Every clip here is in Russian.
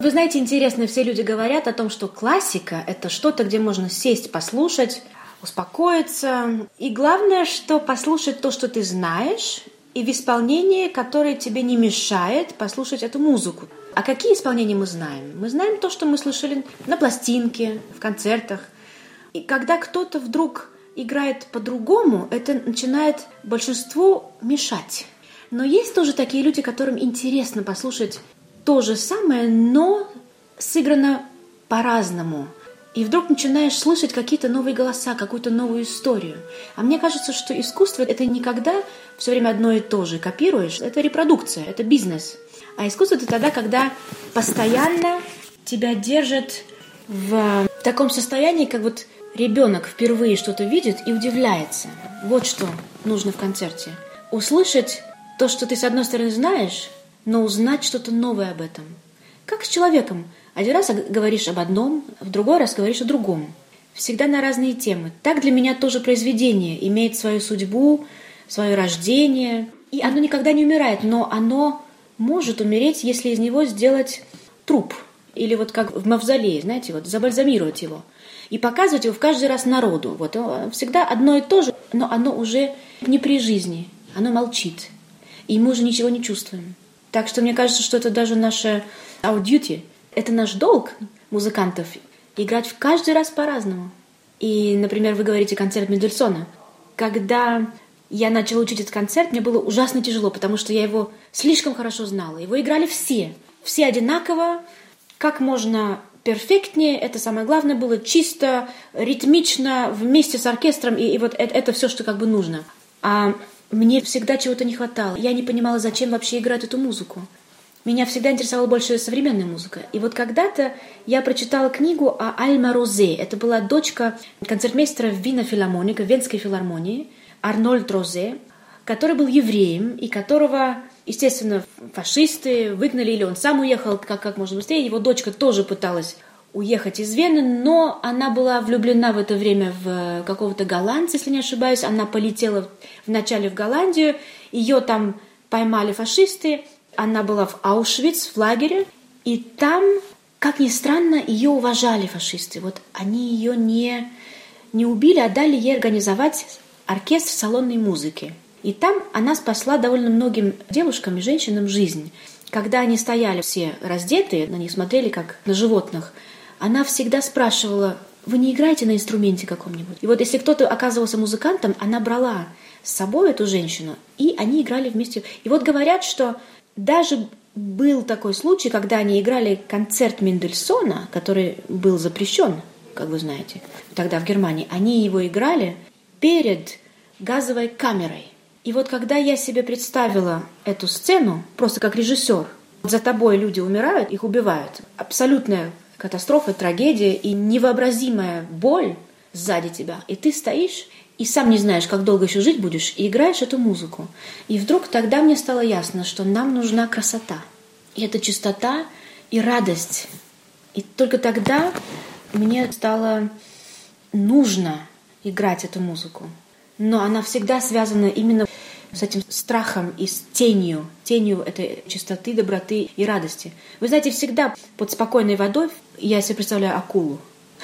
Вы знаете, интересно, все люди говорят о том, что классика — это что-то, где можно сесть, послушать, успокоиться. И главное, что послушать то, что ты знаешь, и в исполнении, которое тебе не мешает послушать эту музыку. А какие исполнения мы знаем? Мы знаем то, что мы слышали на пластинке, в концертах. И когда кто-то вдруг играет по-другому, это начинает большинству мешать. Но есть тоже такие люди, которым интересно послушать то же самое, но сыграно по-разному. И вдруг начинаешь слышать какие-то новые голоса, какую-то новую историю. А мне кажется, что искусство — это никогда все время одно и то же копируешь. Это репродукция, это бизнес. А искусство — это тогда, когда постоянно тебя держит в таком состоянии, как вот ребенок впервые что-то видит и удивляется. Вот что нужно в концерте. Услышать то, что ты с одной стороны знаешь, но узнать что-то новое об этом. Как с человеком. Один раз говоришь об одном, в другой раз говоришь о другом. Всегда на разные темы. Так для меня тоже произведение имеет свою судьбу, свое рождение. И оно никогда не умирает, но оно может умереть, если из него сделать труп. Или вот как в мавзолее, знаете, вот забальзамировать его. И показывать его в каждый раз народу. Вот всегда одно и то же, но оно уже не при жизни. Оно молчит. И мы уже ничего не чувствуем. Так что мне кажется, что это даже наша our duty. Это наш долг музыкантов играть в каждый раз по-разному. И, например, вы говорите концерт Мендельсона. Когда я начала учить этот концерт, мне было ужасно тяжело, потому что я его слишком хорошо знала. Его играли все. Все одинаково. Как можно перфектнее. Это самое главное было. Чисто, ритмично, вместе с оркестром. И вот это все, что как бы нужно. А мне всегда чего-то не хватало. Я не понимала, зачем вообще играть эту музыку. Меня всегда интересовала больше современная музыка. И вот когда-то я прочитала книгу о Альма Розе. Это была дочка концертмейстера Вина Филармоника, Венской филармонии, Арнольд Розе, который был евреем, и которого, естественно, фашисты выгнали, или он сам уехал как можно быстрее. Его дочка тоже пыталась уехать из Вены, но она была влюблена в это время в какого-то голландца, если не ошибаюсь. Она полетела вначале в Голландию, ее там поймали фашисты, она была в Аушвиц, в лагере, и там, как ни странно, ее уважали фашисты. Вот они ее не убили, а дали ей организовать оркестр салонной музыки. И там она спасла довольно многим девушкам и женщинам жизнь. Когда они стояли все раздетые, на них смотрели как на животных, она всегда спрашивала: вы не играете на инструменте каком-нибудь? И вот если кто-то оказывался музыкантом, она брала с собой эту женщину, и они играли вместе. И вот говорят, что даже был такой случай, когда они играли концерт Мендельсона, который был запрещен, как вы знаете, тогда в Германии. Они его играли перед газовой камерой. И вот когда я себе представила эту сцену, просто как режиссер, за тобой люди умирают, их убивают. Абсолютная катастрофа, трагедия и невообразимая боль сзади тебя. И ты стоишь и сам не знаешь, как долго еще жить будешь, и играешь эту музыку. И вдруг тогда мне стало ясно, что нам нужна красота. И это чистота и радость. И только тогда мне стало нужно играть эту музыку. Но она всегда связана именно с этим страхом и с тенью этой чистоты, доброты и радости. Вы знаете, всегда под спокойной водой я себе представляю акулу.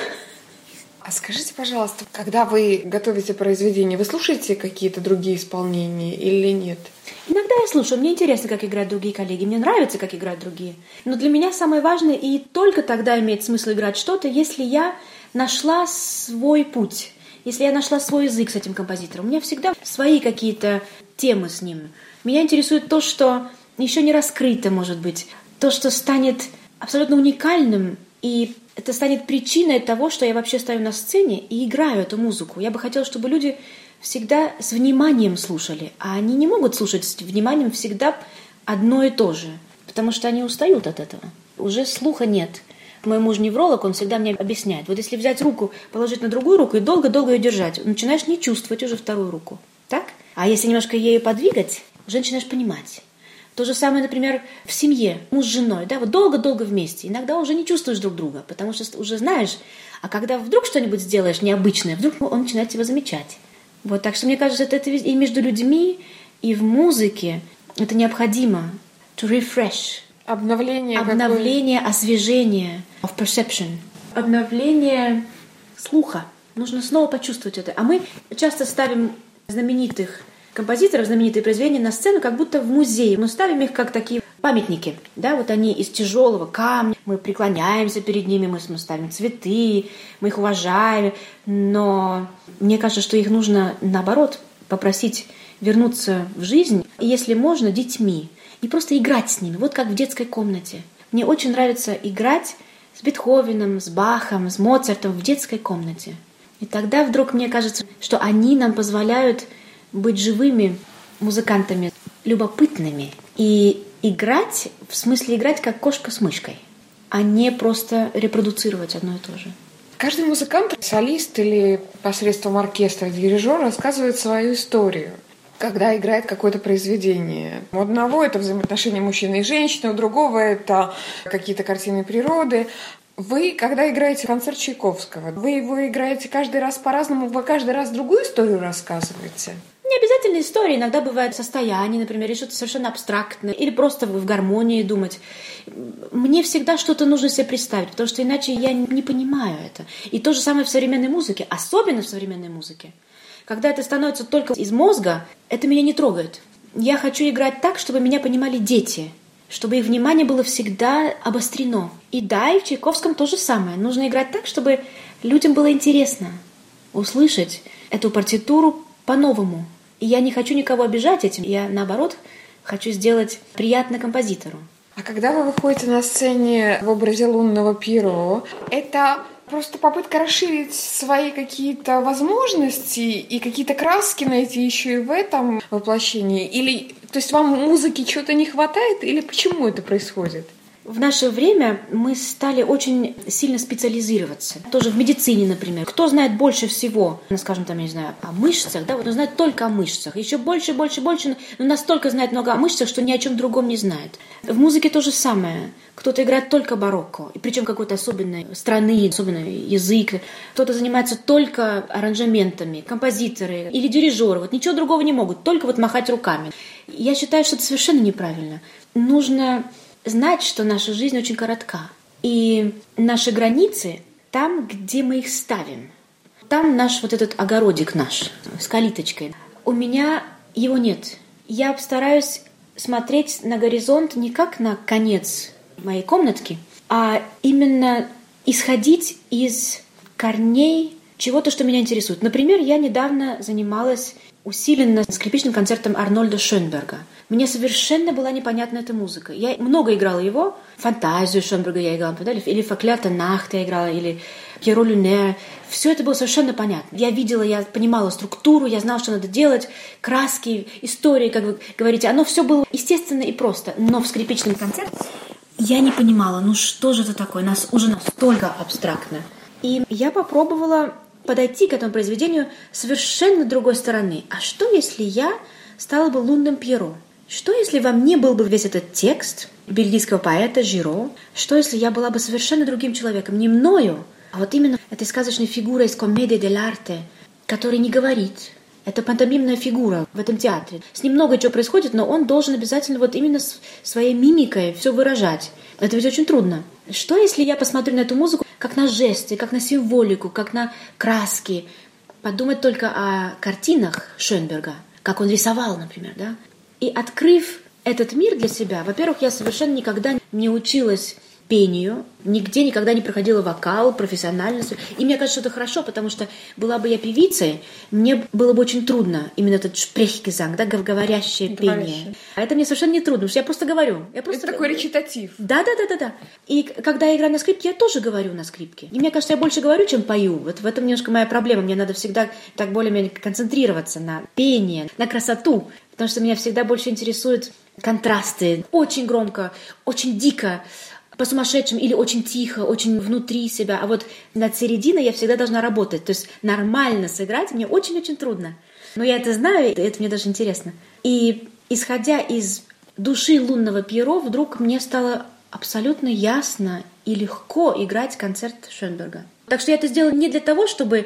А скажите, пожалуйста, когда вы готовите произведение, вы слушаете какие-то другие исполнения или нет? Иногда я слушаю. Мне интересно, как играют другие коллеги. Мне нравится, как играют другие. Но для меня самое важное, и только тогда имеет смысл играть что-то, если я нашла свой путь. Если я нашла свой язык с этим композитором. У меня всегда свои какие-то темы с ним. Меня интересует то, что еще не раскрыто, может быть. То, что станет абсолютно уникальным. И это станет причиной того, что я вообще стою на сцене и играю эту музыку. Я бы хотела, чтобы люди всегда с вниманием слушали. А они не могут слушать с вниманием всегда одно и то же. Потому что они устают от этого. Уже слуха нет. Мой муж невролог, он всегда мне объясняет. Вот если взять руку, положить на другую руку и долго-долго ее держать, начинаешь не чувствовать уже вторую руку. Так? А если немножко ею подвигать, уже начинаешь понимать. То же самое, например, в семье. Муж с женой. Да, вот долго-долго вместе. Иногда уже не чувствуешь друг друга, потому что уже знаешь. А когда вдруг что-нибудь сделаешь необычное, вдруг он начинает тебя замечать. Вот, так что мне кажется, это и между людьми, и в музыке это необходимо. To refresh. Обновление, освежение of perception. Обновление слуха. Нужно снова почувствовать это. А мы часто ставим знаменитых композиторов, знаменитые произведения на сцену, как будто в музее. Мы ставим их как такие памятники. Да, вот они из тяжелого камня. Мы преклоняемся перед ними, мы ставим цветы, мы их уважаем. Но мне кажется, что их нужно, наоборот, попросить вернуться в жизнь, если можно, детьми. И просто играть с ними, вот как в детской комнате. Мне очень нравится играть с Бетховеном, с Бахом, с Моцартом в детской комнате. И тогда вдруг мне кажется, что они нам позволяют быть живыми музыкантами, любопытными. И играть, в смысле играть как кошка с мышкой, а не просто репродуцировать одно и то же. Каждый музыкант, солист или посредством оркестра, дирижер рассказывает свою историю, когда играет какое-то произведение. У одного это взаимоотношения мужчины и женщины, у другого это какие-то картины природы. Вы, когда играете концерт Чайковского, вы его играете каждый раз по-разному, вы каждый раз другую историю рассказываете? Не обязательно история, иногда бывает состояние, например, или что-то совершенно абстрактное, или просто в гармонии думать. Мне всегда что-то нужно себе представить, потому что иначе я не понимаю это. И то же самое в современной музыке, особенно в современной музыке. Когда это становится только из мозга, это меня не трогает. Я хочу играть так, чтобы меня понимали дети, чтобы их внимание было всегда обострено. И да, и в Чайковском то же самое. Нужно играть так, чтобы людям было интересно услышать эту партитуру по-новому. И я не хочу никого обижать этим. Я, наоборот, хочу сделать приятно композитору. А когда вы выходите на сцене в образе лунного Пьеро, это просто попытка расширить свои какие-то возможности и какие-то краски найти еще и в этом воплощении? Или, то есть вам музыки чего-то не хватает, или почему это происходит? В наше время мы стали очень сильно специализироваться. Тоже в медицине, например. Кто знает больше всего, скажем, там, я не знаю, о мышцах, да, вот он знает только о мышцах. Еще больше, но настолько знает много о мышцах, что ни о чем другом не знает. В музыке то же самое. Кто-то играет только барокко, и причем какой-то особенной страны, особенный язык. Кто-то занимается только аранжементами, композиторы или дирижеры. Вот ничего другого не могут, только вот махать руками. Я считаю, что это совершенно неправильно. Нужно знать, что наша жизнь очень коротка. И наши границы там, где мы их ставим. Там наш вот этот огородик наш с калиточкой. У меня его нет. Я стараюсь смотреть на горизонт не как на конец моей комнатки, а именно исходить из корней чего-то, что меня интересует. Например, я недавно занималась усиленно скрипичным концертом Арнольда Шönberga. Мне совершенно была непонятна эта музыка. Я много играла его. Фантазию Шönberga я играла, или Verklärte Nacht я играла, или Pierrot Lunaire. Все это было совершенно понятно. Я видела, я понимала структуру, я знала, что надо делать, краски, истории, как вы говорите. Оно все было естественно и просто. Но в скрипичном концерте я не понимала, ну что же это такое? Нас уже настолько абстрактно. И я попробовала подойти к этому произведению с совершенно другой стороны. А что, если я стала бы лунным Пьеро? Что, если во мне был бы весь этот текст бельгийского поэта Жиро? Что, если я была бы совершенно другим человеком? Не мною, а вот именно этой сказочной фигурой из «Комедия дель-арте», который не говорит. Это пантомимная фигура в этом театре. С ним много чего происходит, но он должен обязательно вот именно своей мимикой все выражать. Это ведь очень трудно. Что, если я посмотрю на эту музыку как на жесты, как на символику, как на краски? Подумать только о картинах Шönberga, как он рисовал, например, да? И открыв этот мир для себя, во-первых, я совершенно никогда не училась пению, нигде никогда не проходила вокал, профессиональность. И мне кажется, что это хорошо, потому что была бы я певицей, мне было бы очень трудно именно этот Sprechgesang, да, говорящее пение. А это мне совершенно не трудно, потому что я просто говорю. Это такой речитатив. Да. И когда я играю на скрипке, я тоже говорю на скрипке. И мне кажется, я больше говорю, чем пою. Вот в этом немножко моя проблема. Мне надо всегда так более-менее концентрироваться на пении, на красоту, потому что меня всегда больше интересуют контрасты. Очень громко, очень дико, по-сумасшедшему или очень тихо, очень внутри себя. А вот над серединой я всегда должна работать. То есть нормально сыграть мне очень-очень трудно. Но я это знаю, и это мне даже интересно. И исходя из души лунного Пьеро, вдруг мне стало абсолютно ясно и легко играть концерт Шönberga. Так что я это сделала не для того, чтобы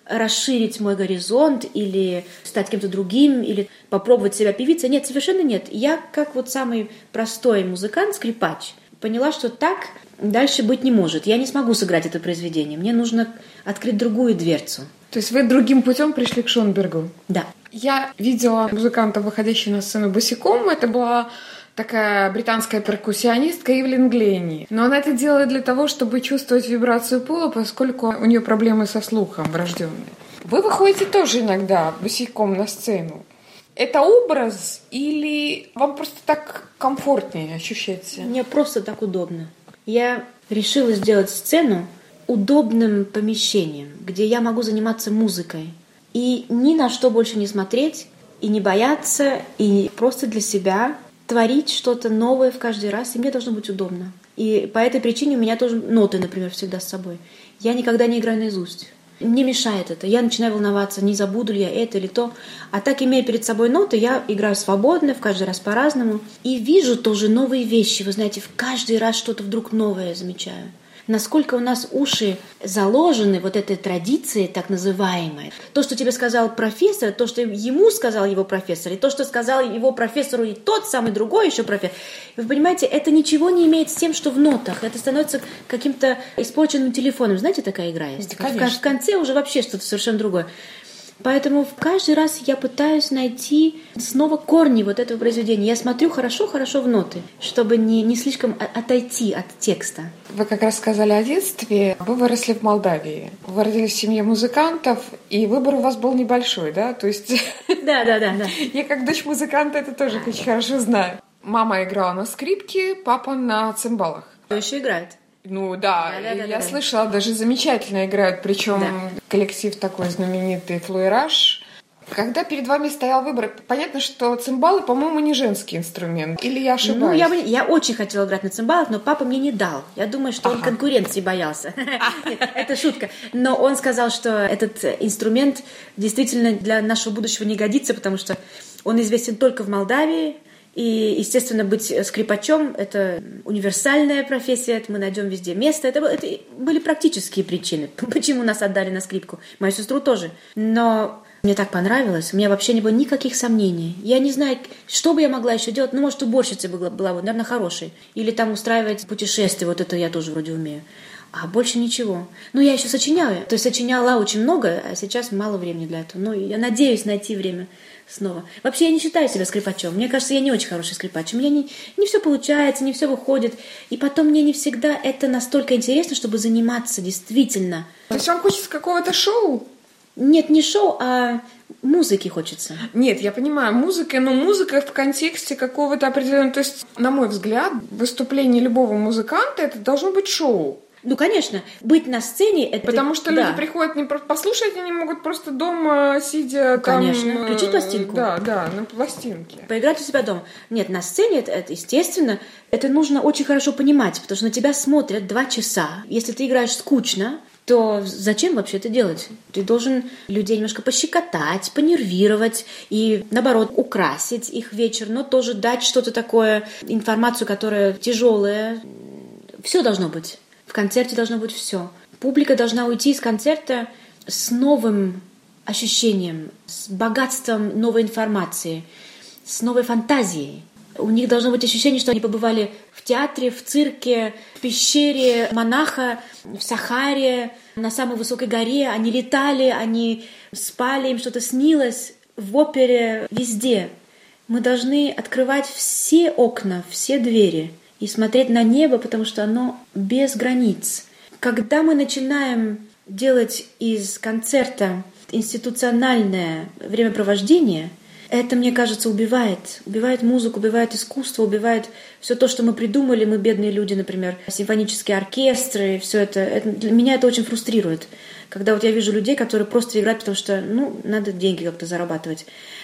расширить мой горизонт или стать кем-то другим, или попробовать себя певицей. Нет, совершенно нет. Я, как вот самый простой музыкант, скрипач, поняла, что так дальше быть не может. Я не смогу сыграть это произведение. Мне нужно открыть другую дверцу. То есть вы другим путем пришли к Шонбергу? Да. Я видела музыканта, выходящего на сцену босиком. Это была такая британская перкуссионистка Ивлин Глейни. Но она это делала для того, чтобы чувствовать вибрацию пола, поскольку у нее проблемы со слухом врожденные. Вы выходите тоже иногда босиком на сцену. Это образ или вам просто так комфортнее ощущается? Мне просто так удобно. Я решила сделать сцену удобным помещением, где я могу заниматься музыкой. И ни на что больше не смотреть, и не бояться, и просто для себя творить что-то новое в каждый раз, и мне должно быть удобно. И по этой причине у меня тоже ноты, например, всегда с собой. Я никогда не играю наизусть. Мне мешает это. Я начинаю волноваться, не забуду ли я это или то. А так, имея перед собой ноты, я играю свободно, в каждый раз по-разному. И вижу тоже новые вещи. Вы знаете, в каждый раз что-то вдруг новое замечаю. Насколько у нас уши заложены вот этой традицией так называемой. То, что тебе сказал профессор, то, что ему сказал его профессор, и то, что сказал его профессору и тот самый другой еще профессор. Вы понимаете, это ничего не имеет с тем, что в нотах. Это становится каким-то испорченным телефоном. Знаете, такая игра есть? В конце уже вообще что-то совершенно другое. Поэтому каждый раз я пытаюсь найти снова корни вот этого произведения. Я смотрю хорошо-хорошо в ноты, чтобы не слишком отойти от текста. Вы как раз сказали о детстве. Вы выросли в Молдавии. Вы родились в семье музыкантов, и выбор у вас был небольшой, да? То есть... Да. Я как дочь музыканта это тоже очень хорошо знаю. Мама играла на скрипке, папа на цимбалах. Кто еще играет? Ну да, я слышала, даже замечательно играют, причем коллектив такой знаменитый «Флуэраж». Когда перед вами стоял выбор, понятно, что цимбалы, по-моему, не женский инструмент, или я ошибаюсь? Ну, я очень хотела играть на цимбалах, но папа мне не дал. Я думаю, что он конкуренции боялся. Это шутка. Но он сказал, что этот инструмент действительно для нашего будущего не годится, потому что он известен только в Молдавии. И, естественно, быть скрипачом – это универсальная профессия, это мы найдем везде место. Это были практические причины, почему нас отдали на скрипку. Мою сестру тоже. Но мне так понравилось, у меня вообще не было никаких сомнений. Я не знаю, что бы я могла еще делать. Ну, может, уборщицей была, наверное, хорошей. Или там устраивать путешествия, вот это я тоже вроде умею. А больше ничего. Ну, я еще сочиняю. То есть сочиняла очень много, а сейчас мало времени для этого. Ну, я надеюсь найти время снова. Вообще, я не считаю себя скрипачом. Мне кажется, я не очень хороший скрипач. У меня не все получается, не все выходит. И потом мне не всегда это настолько интересно, чтобы заниматься действительно. То есть вам хочется какого-то шоу? Нет, не шоу, а музыки хочется. Нет, я понимаю, музыка, но музыка в контексте какого-то определенного... То есть, на мой взгляд, выступление любого музыканта – это должно быть шоу. Ну, конечно, быть на сцене... это потому что люди приходят не просто послушать, они могут просто дома, сидя там... Конечно, включить пластинку. Да, на пластинке. Поиграть у себя дома. Нет, на сцене это, естественно, это нужно очень хорошо понимать, потому что на тебя смотрят 2 часа. Если ты играешь скучно, то зачем вообще это делать? Ты должен людей немножко пощекотать, понервировать и, наоборот, украсить их вечер, но тоже дать что-то такое, информацию, которая тяжелая. Все должно быть. В концерте должно быть все. Публика должна уйти из концерта с новым ощущением, с богатством новой информации, с новой фантазией. У них должно быть ощущение, что они побывали в театре, в цирке, в пещере монаха, в Сахаре, на самой высокой горе. Они летали, они спали, им что-то снилось, в опере, везде. Мы должны открывать все окна, все двери и смотреть на небо, потому что оно без границ. Когда мы начинаем делать из концерта институциональное времяпровождение, это, мне кажется, убивает. Убивает музыку, убивает искусство, убивает все то, что мы придумали, мы бедные люди, например, симфонические оркестры, все это. Для меня это очень фрустрирует. Когда вот я вижу людей, которые просто играют, потому что, надо деньги как-то зарабатывать.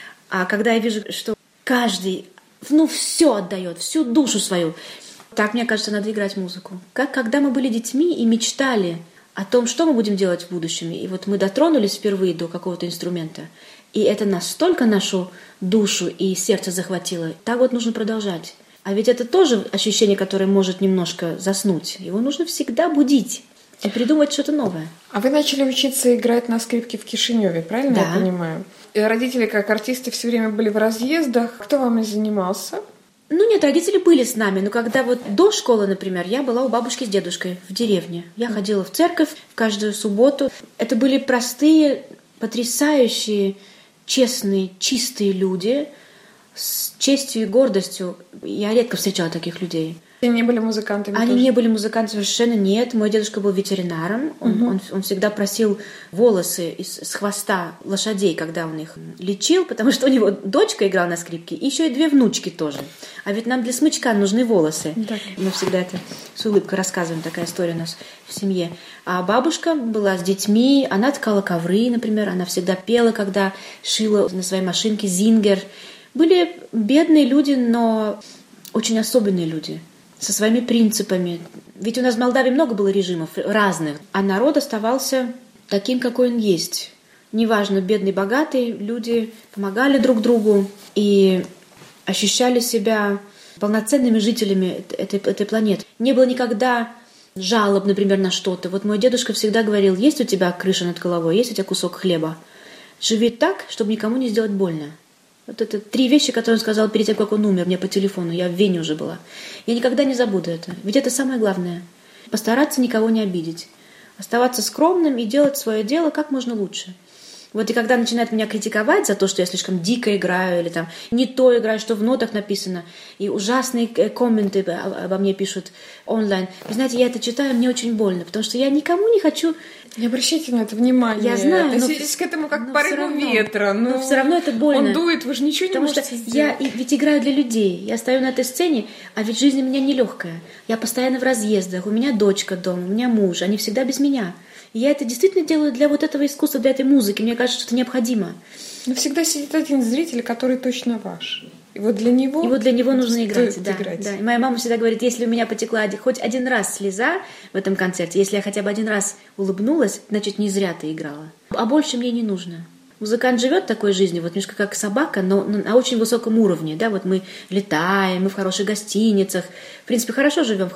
А когда я вижу, что каждый, все отдает, всю душу свою, так, мне кажется, надо играть музыку. Как когда мы были детьми и мечтали о том, что мы будем делать в будущем. И вот мы дотронулись впервые до какого-то инструмента. И это настолько нашу душу и сердце захватило. Так вот нужно продолжать. А ведь это тоже ощущение, которое может немножко заснуть. Его нужно всегда будить. и придумать что-то новое. А вы начали учиться играть на скрипке в Кишиневе, правильно Да. я понимаю? И родители, как артисты, все время были в разъездах. Кто вами занимался? Ну нет, родители были с нами, но когда вот до школы, например, я была у бабушки с дедушкой в деревне. Я ходила в церковь в каждую субботу. Это были простые, потрясающие, честные, чистые люди с честью и гордостью. Я редко встречала таких людей. Они не были музыкантами Они тоже? не были музыкантами, совершенно нет. Мой дедушка был ветеринаром. Он всегда просил волосы с хвоста лошадей, когда он их лечил, потому что у него дочка играла на скрипке, и еще и 2 внучки тоже. А ведь нам для смычка нужны волосы. Да. Мы всегда это с улыбкой рассказываем, такая история у нас в семье. А бабушка была с детьми, она ткала ковры, например, она всегда пела, когда шила на своей машинке зингер. Были бедные люди, но очень особенные люди, со своими принципами. Ведь у нас в Молдавии много было режимов разных, а народ оставался таким, какой он есть. Неважно, бедный, богатый, люди помогали друг другу и ощущали себя полноценными жителями этой планеты. Не было никогда жалоб, например, на что-то. Вот мой дедушка всегда говорил: есть у тебя крыша над головой, есть у тебя кусок хлеба. Живи так, чтобы никому не сделать больно. Вот это 3 вещи, которые он сказал перед тем, как он умер мне по телефону. Я в Вене уже была. Я никогда не забуду это. Ведь это самое главное. Постараться никого не обидеть. Оставаться скромным и делать свое дело как можно лучше. Вот и когда начинают меня критиковать за то, что я слишком дико играю или там не то играю, что в нотах написано, и ужасные комменты обо мне пишут онлайн. Вы знаете, я это читаю, мне очень больно, потому что я никому не хочу... Не обращайте на это внимания. Я знаю, относитесь к этому как к порыву ветра. Но все равно это больно. Он дует, вы же ничего не можете Потому что сделать. я ведь играю для людей. Я стою на этой сцене, а ведь жизнь у меня нелегкая. Я постоянно в разъездах, у меня дочка дома, у меня муж, они всегда без меня. И я это действительно делаю для вот этого искусства, для этой музыки. Мне кажется, что это необходимо. Но всегда сидит один зритель, который точно ваш. И вот для него нужно играть. стоит Да, играть. да. И моя мама всегда говорит: если у меня потекла хоть один раз слеза в этом концерте, если я хотя бы один раз улыбнулась, значит, не зря ты играла. А больше мне не нужно. Музыкант живет такой жизнью, вот немножко как собака, но на очень высоком уровне. Да? Вот мы летаем, мы в хороших гостиницах. В принципе, хорошо живем,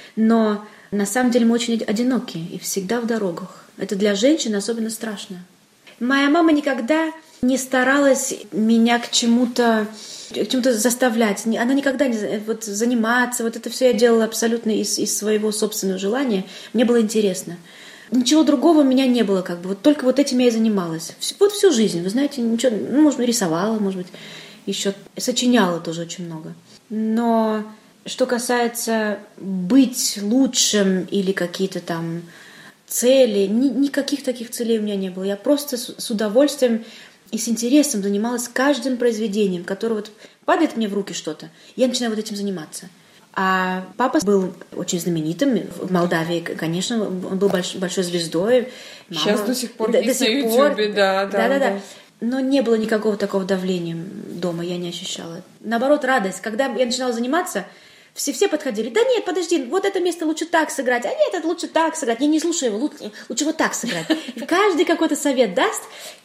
но на самом деле мы очень одиноки и всегда в дорогах. Это для женщин особенно страшно. Моя мама никогда не старалась меня к чему-то заставлять. Она никогда не заниматься. Вот это все я делала абсолютно из своего собственного желания. Мне было интересно. Ничего другого у меня не было, вот только вот этим я и занималась. Вот всю жизнь, вы знаете, ничего, может быть, рисовала, может быть, еще сочиняла тоже очень много. Но что касается быть лучшим или какие-то там цели, никаких таких целей у меня не было. Я просто с удовольствием и с интересом занималась каждым произведением, которое вот падает мне в руки что-то, я начинаю вот этим заниматься. А папа был очень знаменитым в Молдавии, конечно, он был большой звездой. Мама... Сейчас до сих пор есть на Ютубе, да. Но не было никакого такого давления дома, я не ощущала. Наоборот, радость. Когда я начинала заниматься, все подходили: да нет, подожди, вот это место лучше так сыграть, а нет, это лучше так сыграть. Я не слушаю его, лучше вот так сыграть. Каждый какой-то совет даст.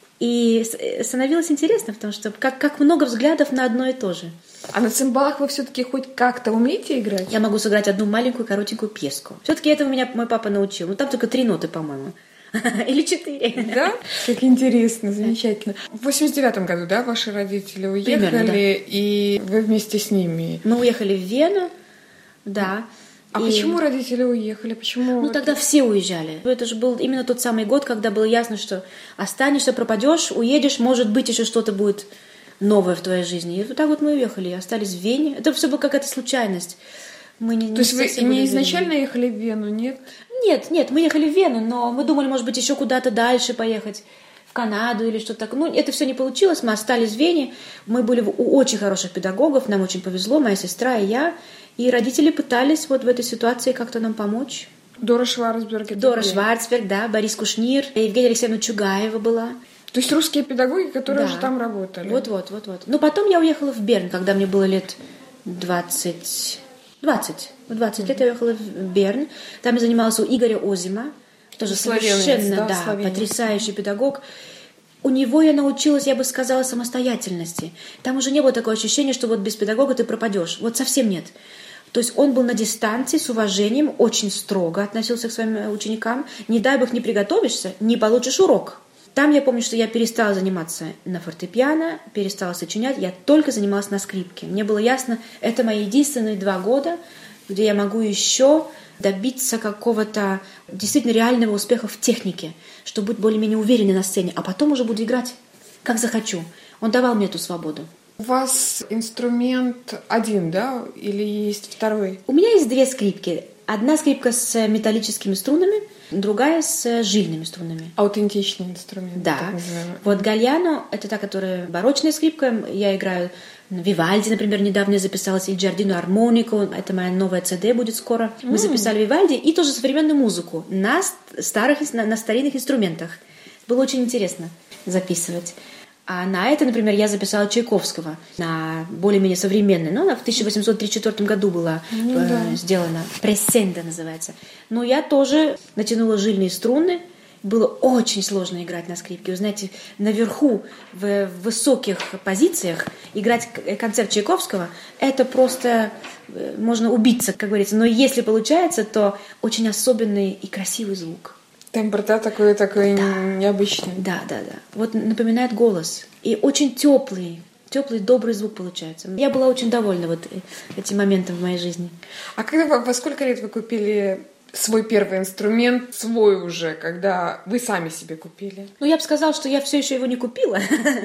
И становилось интересно, потому что как много взглядов на одно и то же. А на цимбалах вы все-таки хоть как-то умеете играть? Я могу сыграть одну маленькую коротенькую пьеску. Все-таки этого меня мой папа научил. Ну там только 3 ноты, по-моему. Или 4. Да? Как интересно, замечательно. В 89-м году, да, ваши родители уехали, примерно, да. И вы вместе с ними? Мы уехали в Вену, да. А почему родители уехали? Почему? Ну, тогда все уезжали. Это же был именно тот самый год, когда было ясно, что останешься, пропадешь, уедешь, может быть, еще что-то будет новое в твоей жизни. И вот так вот мы уехали, остались в Вене. Это все была какая-то случайность. Мы То есть вы не изначально ехали в Вену, нет? Нет, мы ехали в Вену, но мы думали, может быть, еще куда-то дальше поехать, в Канаду или что-то такое. Ну, это все не получилось, мы остались в Вене. Мы были у очень хороших педагогов, нам очень повезло, моя сестра и я. И родители пытались вот в этой ситуации как-то нам помочь. Дора Шварцберг. Дора Шварцберг, да, Борис Кушнир, Евгения Алексеевна Чугаева была. То есть русские педагоги, которые уже там работали. Вот. Ну, потом я уехала в Берн, когда мне было лет 20. В 20 лет я уехала в Берн. Там я занималась у Игоря Озима, тоже совершенно потрясающий педагог. У него я научилась, я бы сказала, самостоятельности. Там уже не было такого ощущения, что вот без педагога ты пропадешь. Вот совсем нет. То есть он был на дистанции, с уважением, очень строго относился к своим ученикам. Не дай бог не приготовишься, не получишь урок. Там я помню, что я перестала заниматься на фортепиано, перестала сочинять, я только занималась на скрипке. Мне было ясно, это мои единственные 2 года, где я могу еще добиться какого-то действительно реального успеха в технике, чтобы быть более-менее уверенной на сцене, а потом уже буду играть, как захочу. Он давал мне эту свободу. У вас инструмент один, да? Или есть второй? У меня есть 2 скрипки. Одна скрипка с металлическими струнами, другая с жильными струнами. Аутентичный инструмент. Да. Так называемый. Вот гальяно — это та, которая барочная скрипка. Я играю Вивальди, например, недавно я записалась, или Giardino армонику. Это моя новая CD будет скоро. Мы записали Вивальди и тоже современную музыку на старинных инструментах. Было очень интересно записывать. А на это, например, я записала Чайковского на более-менее современный. Но она в 1834 году была сделана. Прессенда называется. Но я тоже натянула жильные струны. Было очень сложно играть на скрипке. Вы знаете, наверху, в высоких позициях играть концерт Чайковского, это просто можно убиться, как говорится. Но если получается, то очень особенный и красивый звук. Тембр, да, такой необычный. Да. Вот напоминает голос. И очень теплый, добрый звук получается. Я была очень довольна вот этим моментом в моей жизни. А во сколько лет вы купили свой первый инструмент, свой уже, когда вы сами себе купили? Ну, я бы сказала, что я все еще его не купила.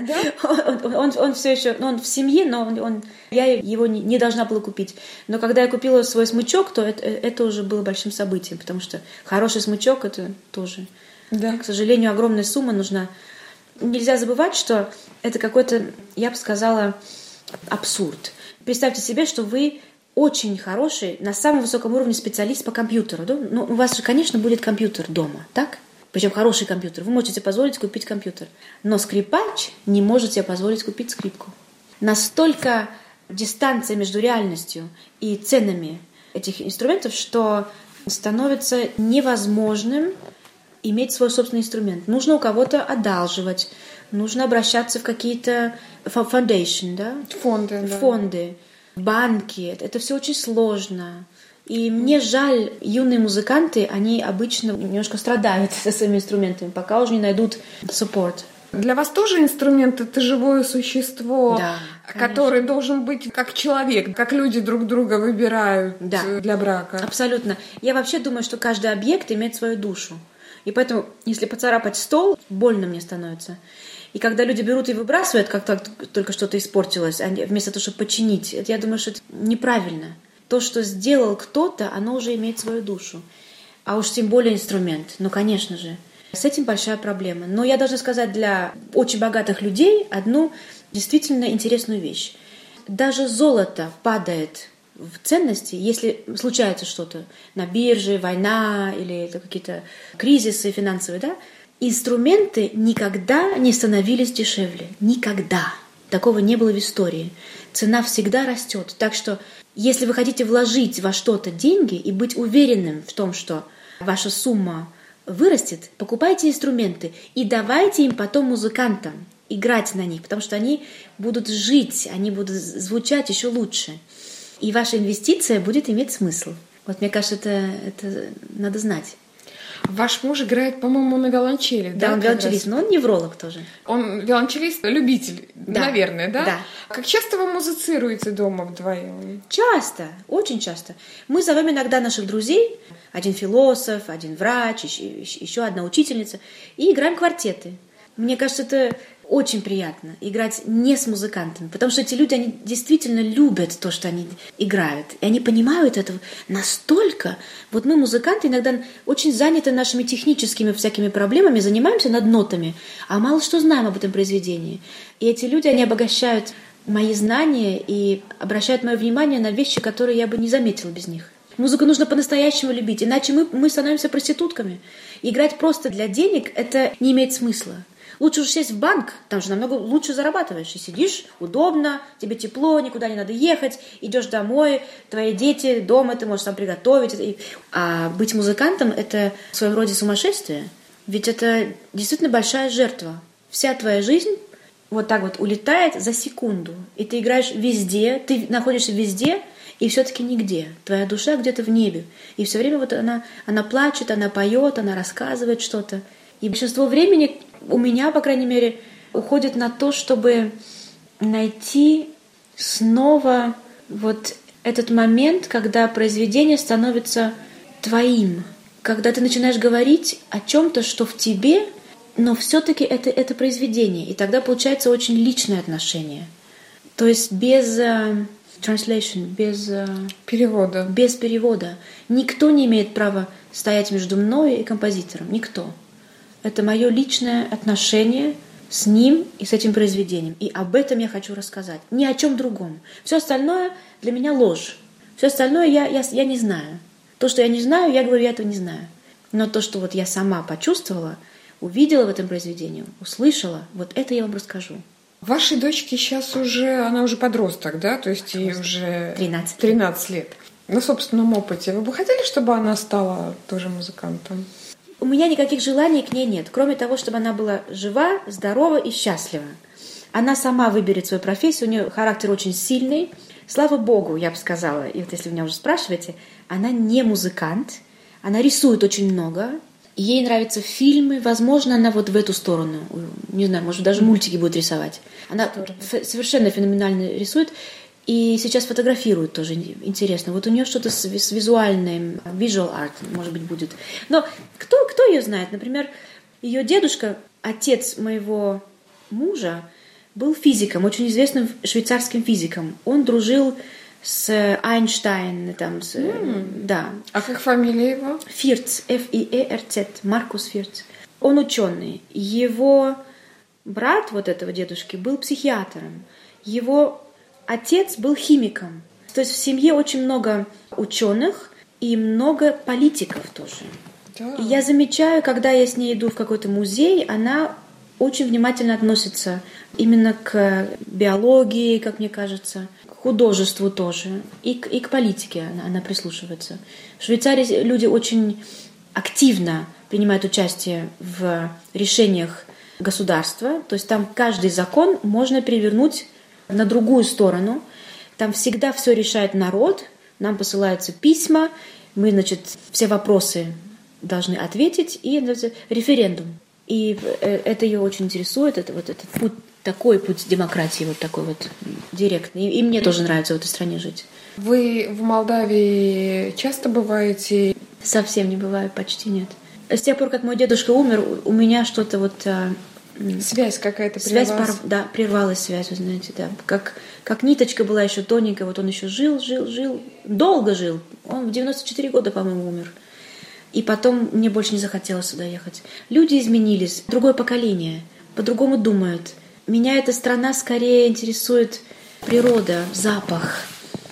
Да? Он все еще, он в семье, но я его не должна была купить. Но когда я купила свой смычок, то это уже было большим событием, потому что хороший смычок — это тоже, да. К сожалению, огромная сумма нужна. Нельзя забывать, что это какой-то, я бы сказала, абсурд. Представьте себе, что вы очень хороший, на самом высоком уровне специалист по компьютеру. Да? Ну, у вас же, конечно, будет компьютер дома, так? Причем хороший компьютер. Вы можете себе позволить купить компьютер. Но скрипач не может себе позволить купить скрипку. Настолько дистанция между реальностью и ценами этих инструментов, что становится невозможным иметь свой собственный инструмент. Нужно у кого-то одалживать, нужно обращаться в какие-то foundation, да? Фонды. Банки, это все очень сложно. И мне жаль, юные музыканты, они обычно немножко страдают со своими инструментами, пока уже не найдут support. Для вас тоже инструмент — это живое существо, да, который должен быть как человек, как люди друг друга выбирают для брака. Абсолютно. Я вообще думаю, что каждый объект имеет свою душу. И поэтому, если поцарапать стол, больно мне становится. И когда люди берут и выбрасывают, как только что-то испортилось, вместо того, чтобы починить, это, я думаю, что это неправильно. То, что сделал кто-то, оно уже имеет свою душу. А уж тем более инструмент. Ну, конечно же. С этим большая проблема. Но я должна сказать для очень богатых людей одну действительно интересную вещь. Даже золото падает в ценности, если случается что-то на бирже, война или это какие-то кризисы финансовые, да? Инструменты никогда не становились дешевле. Никогда. Такого не было в истории. Цена всегда растет. Так что, если вы хотите вложить во что-то деньги и быть уверенным в том, что ваша сумма вырастет, покупайте инструменты и давайте им потом музыкантам играть на них, потому что они будут жить, они будут звучать еще лучше. И ваша инвестиция будет иметь смысл. Вот мне кажется, это надо знать. Ваш муж играет, по-моему, на виолончели, да? Да, он виолончелист, но он невролог тоже. Он виолончелист-любитель, да. Наверное, да? Да. Как часто вы музицируете дома вдвоем? Часто, очень часто. Мы зовем иногда наших друзей, один философ, один врач, еще одна учительница, и играем квартеты. Мне кажется, это очень приятно играть не с музыкантами, потому что эти люди, они действительно любят то, что они играют, и они понимают это настолько. Вот мы, музыканты, иногда очень заняты нашими техническими всякими проблемами, занимаемся над нотами, а мало что знаем об этом произведении. И эти люди, они обогащают мои знания и обращают мое внимание на вещи, которые я бы не заметила без них. Музыку нужно по-настоящему любить, иначе мы становимся проститутками. Играть просто для денег – это не имеет смысла. Лучше уж сесть в банк, там же намного лучше зарабатываешь. И сидишь, удобно, тебе тепло, никуда не надо ехать, идешь домой, твои дети дома, ты можешь сам приготовить. А быть музыкантом – это в своем роде сумасшествие. Ведь это действительно большая жертва. Вся твоя жизнь вот так вот улетает за секунду. И ты играешь везде, ты находишься везде, и все-таки нигде. Твоя душа где-то в небе. И все время вот она плачет, она поет, она рассказывает что-то. И большинство времени у меня, по крайней мере, уходит на то, чтобы найти снова вот этот момент, когда произведение становится твоим. Когда ты начинаешь говорить о чем-то, что в тебе, но все-таки это произведение. И тогда получается очень личное отношение. То есть без translation, без перевода. Без перевода. Никто не имеет права стоять между мной и композитором. Никто. Это мое личное отношение с ним и с этим произведением. И об этом я хочу рассказать. Ни о чем другом. Все остальное для меня ложь. Все остальное я не знаю. То, что я не знаю, я говорю, я этого не знаю. Но то, что вот я сама почувствовала, увидела в этом произведении, услышала, вот это я вам расскажу. Вашей дочке сейчас она уже подросток, да? То есть ей уже 13 лет. На собственном опыте. Вы бы хотели, чтобы она стала тоже музыкантом? У меня никаких желаний к ней нет, кроме того, чтобы она была жива, здорова и счастлива. Она сама выберет свою профессию, у нее характер очень сильный. Слава Богу, я бы сказала, и вот если вы меня уже спрашиваете, она не музыкант, она рисует очень много, ей нравятся фильмы, возможно, она вот в эту сторону, не знаю, может, даже мультики будет рисовать. Она совершенно феноменально рисует, и сейчас фотографирует тоже интересно. Вот у нее что-то с визуальным, visual art, может быть, будет. Но кто ее знает? Например, ее дедушка, отец моего мужа, был физиком, очень известным швейцарским физиком. Он дружил с Эйнштейном. Да. А как фамилия его? Фирц, F-I-E-R-Z, Маркус Фирц. Он ученый. Его брат вот этого дедушки был психиатром. Его отец был химиком. То есть в семье очень много ученых и много политиков тоже. Да. И я замечаю, когда я с ней иду в какой-то музей, она очень внимательно относится именно к биологии, как мне кажется, к художеству тоже, и к политике она прислушивается. В Швейцарии люди очень активно принимают участие в решениях государства, то есть там каждый закон можно перевернуть на другую сторону. Там всегда все решает народ, нам посылаются письма, мы, все вопросы должны ответить, и референдум. И это ее очень интересует, это вот этот путь, такой путь демократии, вот такой вот директный. И мне тоже нравится в этой стране жить. Вы в Молдавии часто бываете? Совсем не бываю, почти нет. С тех пор, как мой дедушка умер, у меня что-то вот... Связь какая-то прервалась? Да, прервалась связь, вы знаете, да. Как ниточка была еще тоненькая, вот он еще жил, долго жил. Он в 94 года, по-моему, умер. И потом мне больше не захотелось сюда ехать. Люди изменились, другое поколение, по-другому думают. Меня эта страна скорее интересует природа, запах,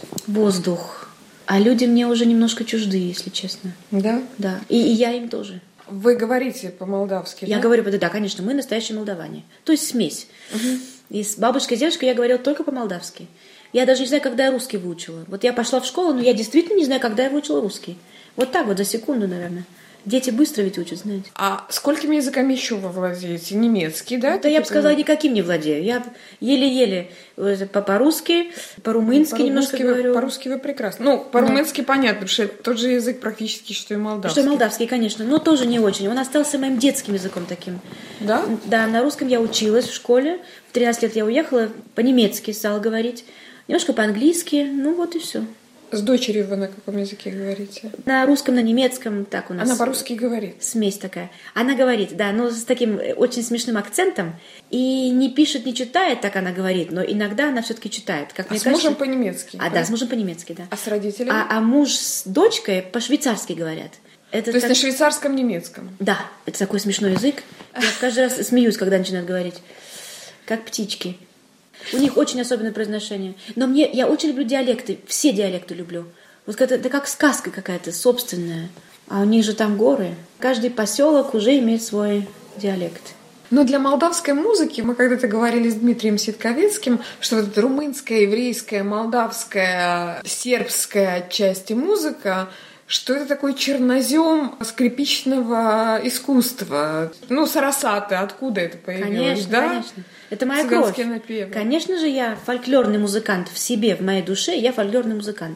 воздух. А люди мне уже немножко чужды, если честно. Да? Да. И я им тоже. Вы говорите по-молдавски, Я говорю, да, конечно, мы настоящие молдаване. То есть смесь. Угу. И с бабушкой и дедушкой я говорила только по-молдавски. Я даже не знаю, когда я русский выучила. Вот я пошла в школу, но я действительно не знаю, когда я выучила русский. Вот так вот, за секунду, наверное. Дети быстро ведь учат, знаете. А сколькими языками еще вы владеете? Немецкий, да? Да я бы сказала, никаким не владею. Я еле-еле по-русски, по-румынски немножко говорю. По-русски вы прекрасно. Ну, по-румынски понятно, потому что тот же язык практически, что и молдавский. Что и молдавский, конечно, но тоже не очень. Он остался моим детским языком таким. Да? Да, на русском я училась в школе. В 13 лет я уехала, по-немецки стала говорить. Немножко по-английски, ну вот и все. С дочерью вы на каком языке говорите? На русском, на немецком, так у нас. Она по-русски говорит? Смесь такая. Она говорит, да, но с таким очень смешным акцентом. И не пишет, не читает, так она говорит, но иногда она все-таки читает. Как мне с кажется... мужем по-немецки? Да, с мужем по-немецки, да. А с родителями? А муж с дочкой по-швейцарски говорят. То есть на швейцарском немецком? Да, это такой смешной язык. Я каждый раз смеюсь, когда начинают говорить. Как птички. У них очень особенное произношение. Но я очень люблю диалекты. Все диалекты люблю. Вот это как сказка какая-то собственная. А у них же там горы. Каждый поселок уже имеет свой диалект. Но для молдавской музыки, мы когда-то говорили с Дмитрием Ситковецким, что вот эта румынская, еврейская, молдавская, сербская отчасти музыка, что это такой чернозем скрипичного искусства. Ну, сарасаты, откуда это появилось, конечно, да? Конечно, это моя кровь. Напевы. Конечно же, я фольклорный музыкант в себе, в моей душе, я фольклорный музыкант.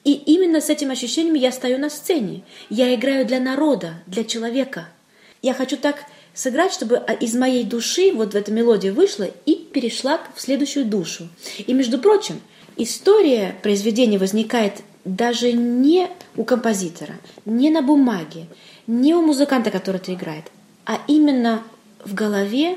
И именно с этим ощущением я стою на сцене. Я играю для народа, для человека. Я хочу так сыграть, чтобы из моей души вот эта мелодия вышла и перешла в следующую душу. И, между прочим, история произведения возникает даже не у композитора, не на бумаге, не у музыканта, который это играет, а именно в голове,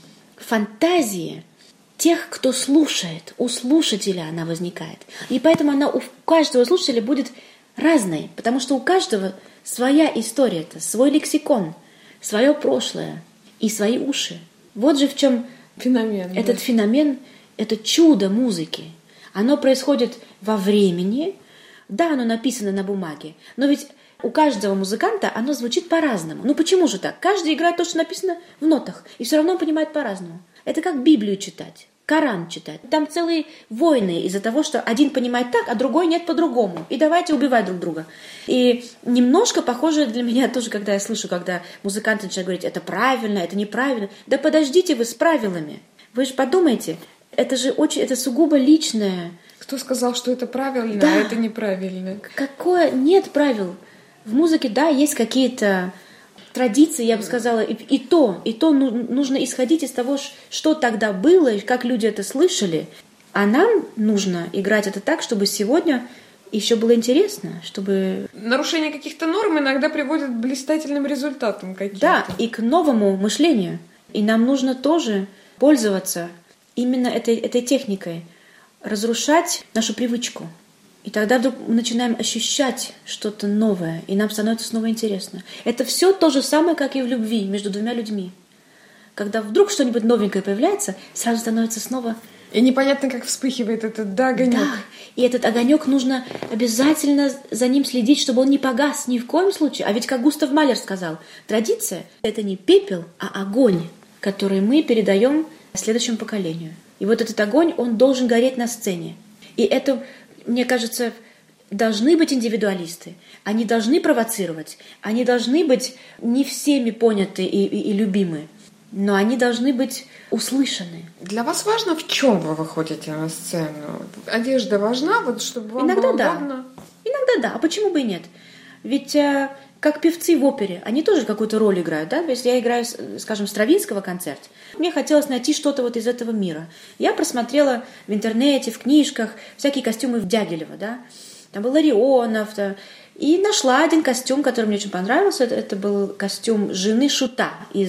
фантазии тех, кто слушает. У слушателя она возникает. И поэтому она у каждого слушателя будет разной, потому что у каждого своя история, свой лексикон, свое прошлое и свои уши. Вот же в чем феномен, этот феномен, это чудо музыки. Оно происходит во времени. Да, оно написано на бумаге, но ведь у каждого музыканта оно звучит по-разному. Ну почему же так? Каждый играет то, что написано в нотах, и все равно понимает по-разному. Это как Библию читать, Коран читать. Там целые войны из-за того, что один понимает так, а другой нет по-другому. И давайте убивать друг друга. И немножко похоже для меня тоже, когда я слышу, когда музыканты начинают говорить, это правильно, это неправильно. Да подождите вы с правилами. Вы же подумайте, это же очень, это сугубо личное. Кто сказал, что это правильно, да. А это неправильно? Какое? Нет правил. В музыке, да, есть какие-то традиции, я бы сказала, и то нужно исходить из того, что тогда было, и как люди это слышали. А нам нужно играть это так, чтобы сегодня еще было интересно, чтобы... Нарушение каких-то норм иногда приводит к блистательным результатам каким-то. Да, и к новому мышлению. И нам нужно тоже пользоваться именно этой техникой, разрушать нашу привычку. И тогда вдруг мы начинаем ощущать что-то новое, и нам становится снова интересно. Это все то же самое, как и в любви между двумя людьми. Когда вдруг что-нибудь новенькое появляется, сразу становится снова... И непонятно, как вспыхивает этот огонек. Да, и этот огонек нужно обязательно за ним следить, чтобы он не погас ни в коем случае. А ведь, как Густав Малер сказал, традиция — это не пепел, а огонь, который мы передаем следующему поколению. И вот этот огонь, он должен гореть на сцене. И это, мне кажется, должны быть индивидуалисты. Они должны провоцировать. Они должны быть не всеми поняты и любимы. Но они должны быть услышаны. Для вас важно, в чем вы выходите на сцену? Одежда важна, вот чтобы вам иногда было да. удобно? Иногда да. А почему бы и нет? Ведь как певцы в опере, они тоже какую-то роль играют, да? Если я играю, скажем, Стравинского концерт, мне хотелось найти что-то вот из этого мира. Я просмотрела в интернете, в книжках всякие костюмы в Дягилева, да? Там был Ларионов, да? И нашла один костюм, который мне очень понравился. Это был костюм жены Шута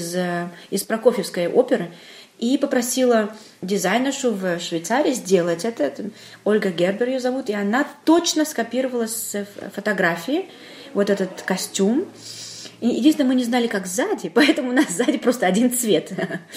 из Прокофьевской оперы. И попросила дизайнершу в Швейцарии сделать это. Ольга Гербер ее зовут. И она точно скопировала с фотографии вот этот костюм. И единственное, мы не знали, как сзади, поэтому у нас сзади просто один цвет.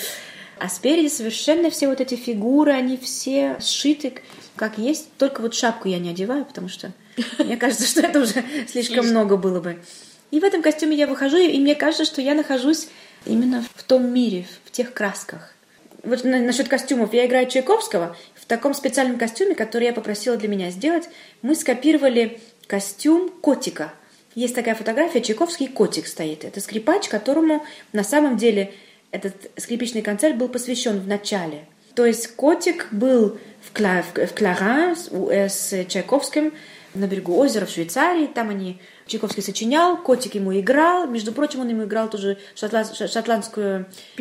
А спереди совершенно все вот эти фигуры, они все сшиты как есть. Только вот шапку я не одеваю, потому что мне кажется, что это уже слишком много было бы. И в этом костюме я выхожу, и мне кажется, что я нахожусь именно в том мире, в тех красках. Вот насчет костюмов. Я играю Чайковского в таком специальном костюме, который я попросила для меня сделать. Мы скопировали костюм котика. Есть такая фотография, Чайковский котик стоит. Это скрипач, которому на самом деле этот скрипичный концерт был посвящен в начале. То есть котик был в Кларан с Чайковским на берегу озера в Швейцарии. Там Чайковский сочинял, котик ему играл. Между прочим, он ему играл тоже шотландскую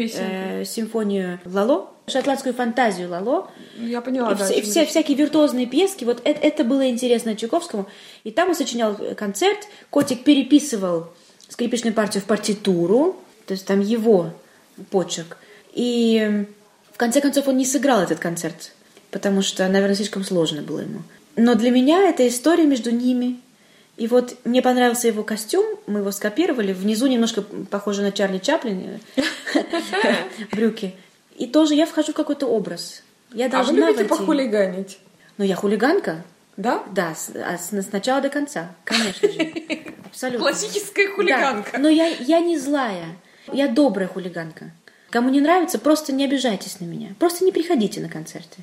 симфонию Лало, шотландскую фантазию Лало. Я поняла, да. И всякие виртуозные пьески. Вот это было интересно Чайковскому. И там он сочинял концерт. Котик переписывал скрипичную партию в партитуру. То есть там его почерк. И в конце концов он не сыграл этот концерт, потому что, наверное, слишком сложно было ему. Но для меня это история между ними. И вот мне понравился его костюм, мы его скопировали. Внизу немножко похоже на Чарли Чаплин, брюки. И тоже я вхожу в какой-то образ. Я должна вы любите похулиганить? Ну, я хулиганка. Да? Да, с начала до конца, конечно же. Абсолютно. Классическая хулиганка. Да. Но я не злая, я добрая хулиганка. Кому не нравится, просто не обижайтесь на меня. Просто не приходите на концерты.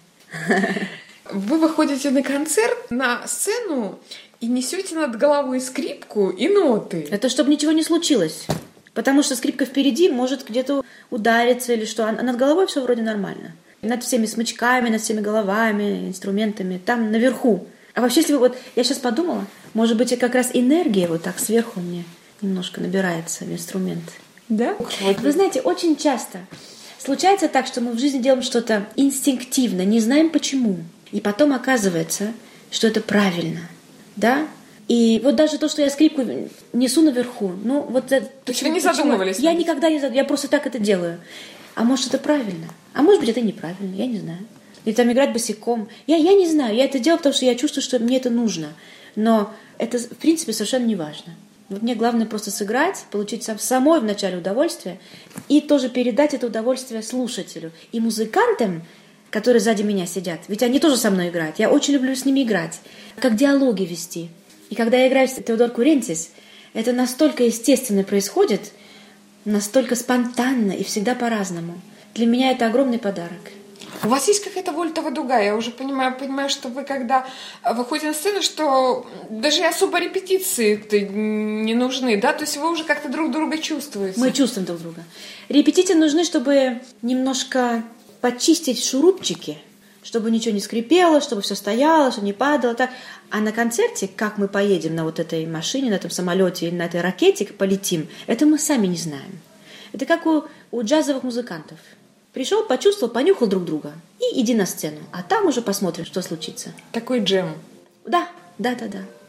Вы выходите на концерт, на сцену и несете над головой скрипку и ноты. Это чтобы ничего не случилось. Потому что скрипка впереди может где-то удариться или что. А над головой все вроде нормально. Над всеми смычками, над всеми головами, инструментами. Там наверху А вообще, если вот я сейчас подумала, может быть, и как раз энергия вот так сверху мне немножко набирается в инструмент. Да? Вы знаете, очень часто случается так, что мы в жизни делаем что-то инстинктивно, не знаем почему. И потом оказывается, что это правильно. Да? И вот даже то, что я скрипку несу наверху, ну вот это... То есть вы не задумывались? Я никогда не задумывалась, я просто так это делаю. А может, это правильно? А может быть, это неправильно, я не знаю. Или там играть босиком. Я не знаю, я это делаю, потому что я чувствую, что мне это нужно. Но это, в принципе, совершенно не важно. Вот мне главное просто сыграть, получить самой вначале удовольствие и тоже передать это удовольствие слушателю. И музыкантам, которые сзади меня сидят, ведь они тоже со мной играют. Я очень люблю с ними играть, как диалоги вести. И когда я играю с Теодор Курентис, это настолько естественно происходит, настолько спонтанно и всегда по-разному. Для меня это огромный подарок. У вас есть какая-то вольтовая дуга? Я уже понимаю, что вы, когда выходите на сцену, что даже особо репетиции-то не нужны, да? То есть вы уже как-то друг друга чувствуете. Мы чувствуем друг друга. Репетиции нужны, чтобы немножко почистить шурупчики, чтобы ничего не скрипело, чтобы все стояло, чтобы не падало. Так. А на концерте, как мы поедем на вот этой машине, на этом самолете или на этой ракете полетим, это мы сами не знаем. Это как у джазовых музыкантов. Пришел, почувствовал, понюхал друг друга и иди на сцену. А там уже посмотрим, что случится. Такой джем. Да.